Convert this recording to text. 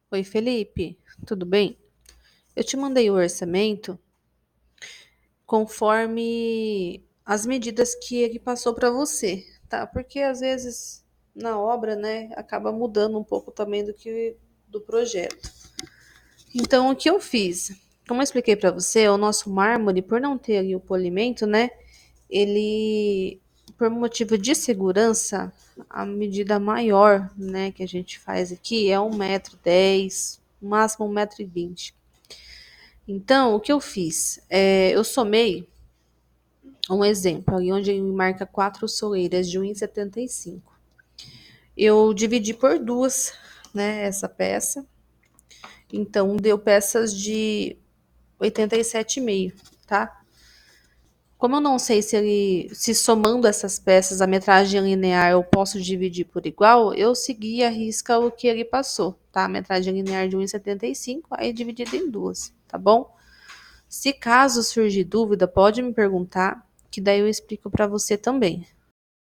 Oi, Felipe, tudo bem? Eu te mandei o orçamento conforme as medidas que ele passou para você, tá? Porque às vezes na obra, né, acaba mudando um pouco também do projeto. Então, o que eu fiz? Como eu expliquei para você, o nosso mármore, por não ter ali o polimento, né, ele, por motivo de segurança, a medida maior, né, que a gente faz aqui é 1,10 m, no máximo 1,20 m. Então, o que eu fiz? Eu somei um exemplo, ali onde ele marca 4 soleiras de 1,75 m. Eu dividi por duas, né, essa peça. Então, deu peças de 87,5, tá? Como eu não sei se somando essas peças, a metragem linear eu posso dividir por igual, eu segui a risca o que ele passou, tá? A metragem linear de 1,75, aí dividida em duas, tá bom? Se caso surgir dúvida, pode me perguntar, que daí eu explico para você também,